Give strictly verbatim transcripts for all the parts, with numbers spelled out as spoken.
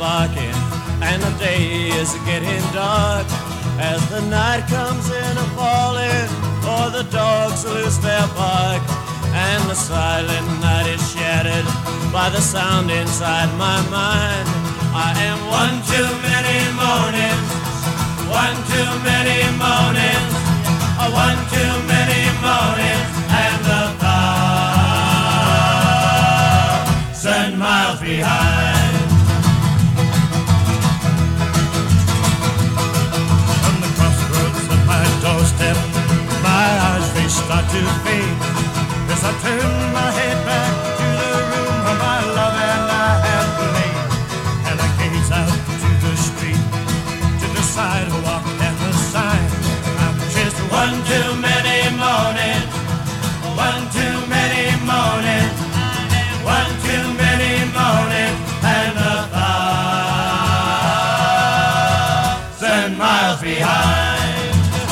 barking, and the day is getting dark. As the night comes in a falling, for the dogs loose their bark, and the silent night is shattered by the sound inside my mind. I am one too many mornings, one too many mornings, one too many mornings, and a thousand miles behind. From the crossroads of my doorstep, my eyes they start to fade as I turn my head back to the room where my love and I have laid, and I gaze out to the street, to the sidewalk and the sign. I'm just one too many mornings, one too many mornings, one too many mornings, and a thousand miles behind.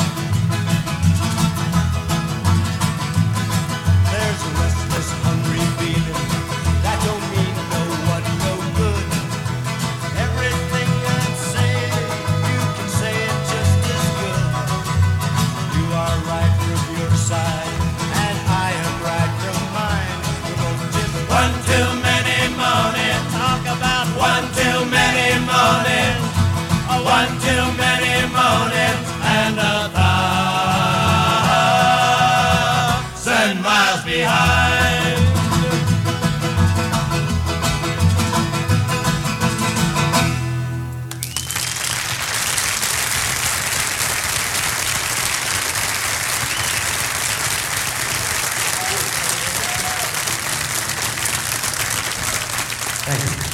There's a restless, hungry feeling that don't mean no what, no good. Everything I'm saying, you can say it just as good. You are right from your side, and I am right from mine. We're both just one too many mornings. Talk about one too many mornings, one too many mornings, and a thousand miles behind. Thank you.